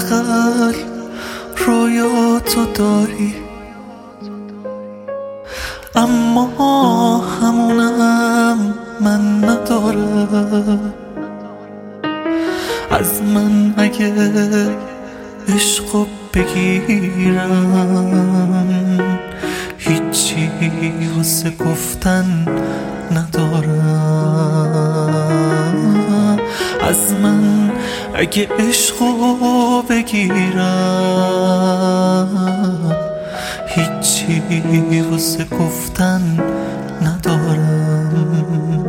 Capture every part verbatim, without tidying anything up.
حداقل رویاتو داری، اما همونم من ندارم. از من اگه عشقو بگیرن هیچی واسه گفتن ندارم. از من اگه عشقو بگیرن هیچی واسه گفتن ندارم.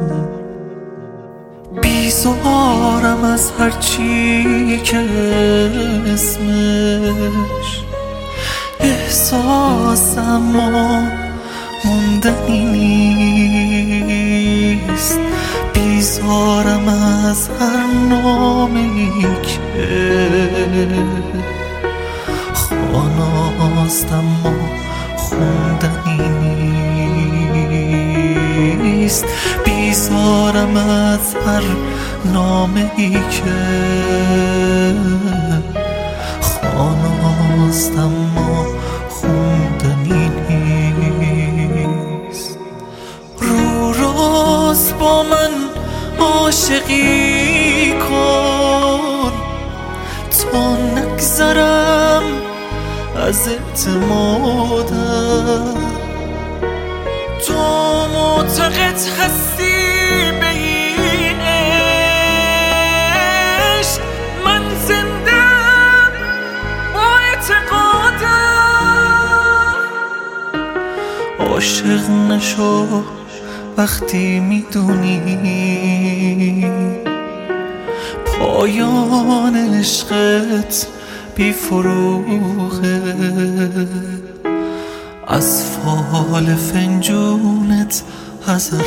بیزارم از هرچی که اسمش احساسم ما موندنی نیست. بیزارم از هر نامی که خاناست اما خوندنی نیست. بیزارم از هر نامی که خاناست اما خوندنی نیست. رو راست با من عاشقی کن تا نگذرم از اعتمادم. تو معتقد هستی به این عشق، من زندم با اعتقادم. عاشق نشو وقتی میدونی پایان عشقت بی فروغه. از فال فنجونت حذر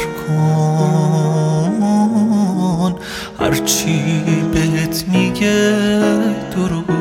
کن، هرچی بهت میگه دروغه.